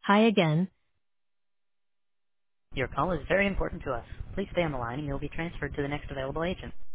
Hi again. Your call is very important to us. Please stay on the line and you'll be transferred to the next available agent.